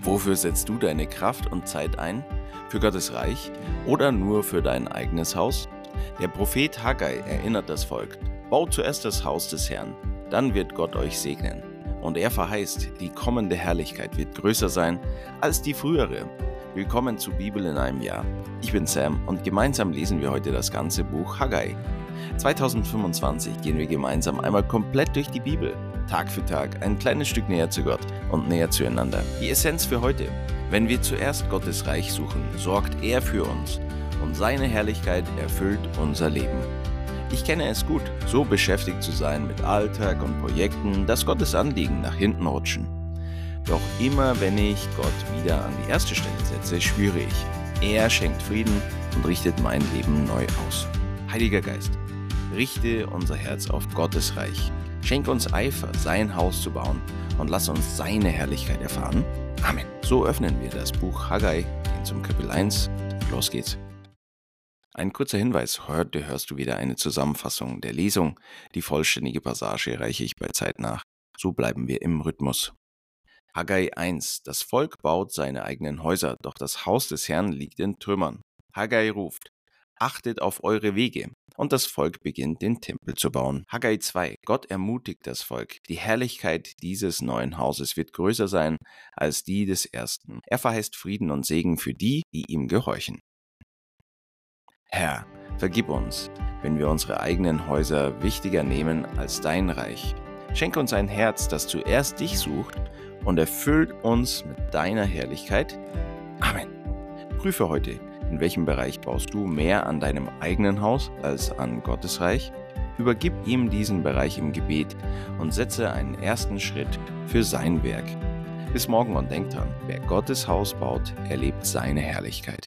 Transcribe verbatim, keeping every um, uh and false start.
Wofür setzt du deine Kraft und Zeit ein? Für Gottes Reich oder nur für dein eigenes Haus? Der Prophet Haggai erinnert das Volk: Baut zuerst das Haus des Herrn, dann wird Gott euch segnen. Und er verheißt, die kommende Herrlichkeit wird größer sein als die frühere. Willkommen zu Bibel in einem Jahr. Ich bin Sam und gemeinsam lesen wir heute das ganze Buch Haggai. zweitausendfünfundzwanzig gehen wir gemeinsam einmal komplett durch die Bibel. Tag für Tag ein kleines Stück näher zu Gott und näher zueinander. Die Essenz für heute: Wenn wir zuerst Gottes Reich suchen, sorgt er für uns und seine Herrlichkeit erfüllt unser Leben. Ich kenne es gut, so beschäftigt zu sein mit Alltag und Projekten, dass Gottes Anliegen nach hinten rutschen. Doch immer wenn ich Gott wieder an die erste Stelle setze, spüre ich, er schenkt Frieden und richtet mein Leben neu aus. Heiliger Geist, richte unser Herz auf Gottes Reich. Schenk uns Eifer, sein Haus zu bauen und lass uns seine Herrlichkeit erfahren. Amen. So öffnen wir das Buch Haggai, gehen zum Kapitel eins und los geht's. Ein kurzer Hinweis: Heute hörst du wieder eine Zusammenfassung der Lesung. Die vollständige Passage reiche ich bei Zeit nach. So bleiben wir im Rhythmus. Haggai eins. Das Volk baut seine eigenen Häuser, doch das Haus des Herrn liegt in Trümmern. Haggai ruft: Achtet auf eure Wege. Und das Volk beginnt, den Tempel zu bauen. Haggai zwei. Gott ermutigt das Volk. Die Herrlichkeit dieses neuen Hauses wird größer sein als die des ersten. Er verheißt Frieden und Segen für die, die ihm gehorchen. Herr, vergib uns, wenn wir unsere eigenen Häuser wichtiger nehmen als dein Reich. Schenke uns ein Herz, das zuerst dich sucht, und erfüllt uns mit deiner Herrlichkeit. Amen. Prüfe heute: In welchem Bereich baust du mehr an deinem eigenen Haus als an Gottes Reich? Übergib ihm diesen Bereich im Gebet und setze einen ersten Schritt für sein Werk. Bis morgen und denk dran: Wer Gottes Haus baut, erlebt seine Herrlichkeit.